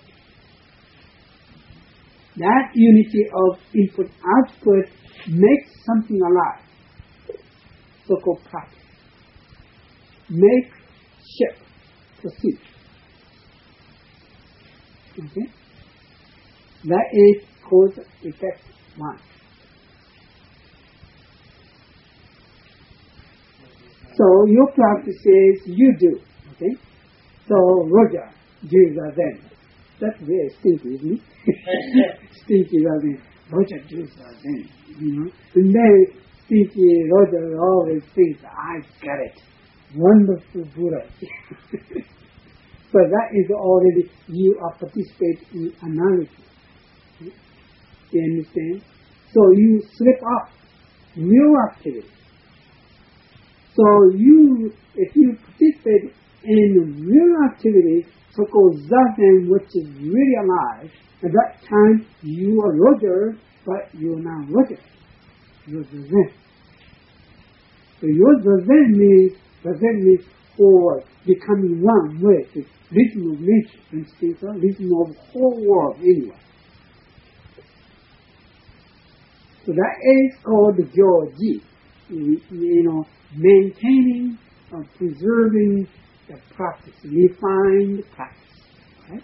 That unity of input output makes something alive, so-called practice. Make shift, proceed. Okay? That is cause effect one. So your practice is you do, okay? So Roger, do the then. That's very stinky, isn't it? Stinky rather than Roger do the then, you know. And then thinking, Roger always thinks, I got it. Wonderful Buddha. So that is already, you are participating in analysis. You understand? So you slip up real activity. So you, if you participate in real activity, so-called Zazen, which is really alive, at that time you are Roger, but you are not Roger. You're Zazen. So your Zazen means, Zazen means for becoming one with the rhythm of nature, for instance, the rhythm of the whole world anyway. So that is called the Gyoji, you, you know, maintaining or preserving the practice, refined practice, right?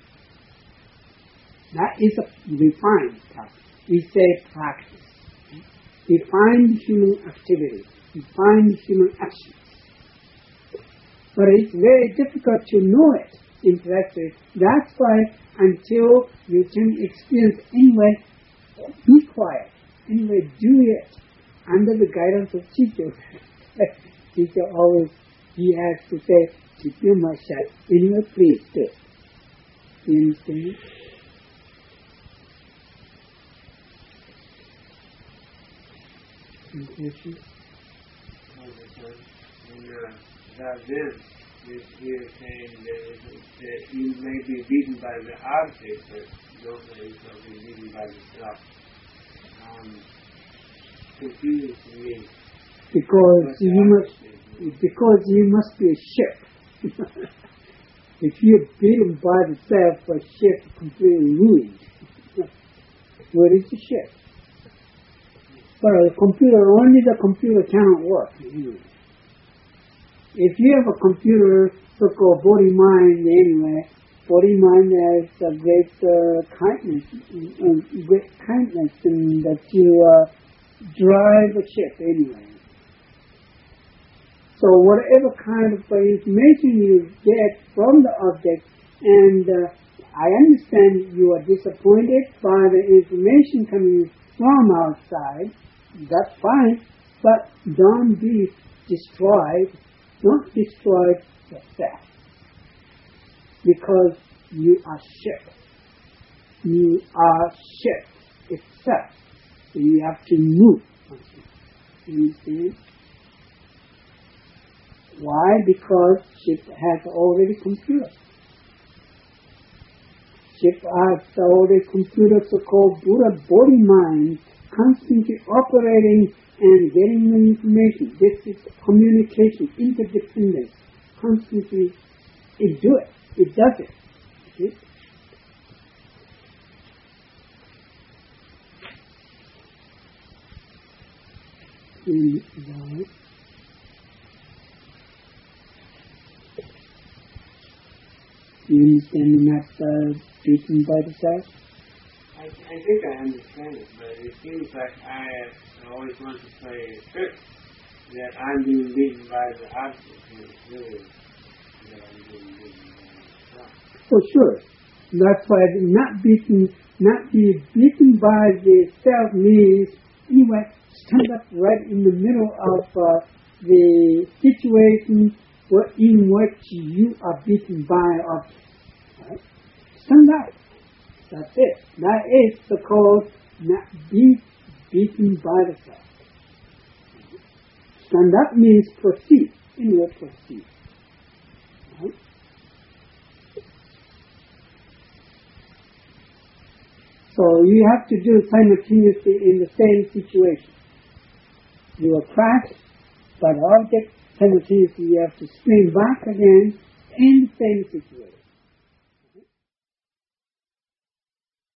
That is a refined practice. We say practice. Refined human activity, refined human actions. But it's very difficult to know it intellectually. That's why until you can experience anyway, be quiet. Anyway, do it under the guidance of teacher. Teacher always, he has to say, keep your mouth shut. Anyway, please do it. You understand? Any questions? That is, is here saying that, that you may be beaten by the object, but don't let yourself be beaten by the self. Um, confused me. Because you must, because you must be a ship. If you're beaten by the self, a ship completely ruined. Where is the ship? But a computer, only the computer cannot work. You know. If you have a computer, so-called body-mind anyway, body-mind has a great uh, kindness, uh, great kindness, and that you uh, drive a ship anyway. So whatever kind of information you get from the object, and uh, I understand you are disappointed by the information coming from outside, that's fine, but don't be destroyed. Don't destroy yourself, because you are ship. You are ship itself. So you have to move. You understand? Why? Because ship has already computer. Ship has already computer, so-called Buddha body-mind, constantly operating and getting the information. This is communication, interdependence. Constantly, it do it. It does it. Okay? In the, you understand not uh, beaten by the self? I, I think I understand it, but it seems like I always want to play a trick that I'm being beaten by the object, and it's really that I'm being beaten by myself. For sure. That's why not beaten, not be beaten by the self means, anyway, stand up right in the middle of uh, the situation in which you are beaten by object. Right? Stand up. That's it. That is the called not be beaten by the self. Stand up means proceed. Anyway, proceed. Right? So you have to do simultaneously in the same situation. You are cracked by the object, simultaneously you have to spin back again in the same situation.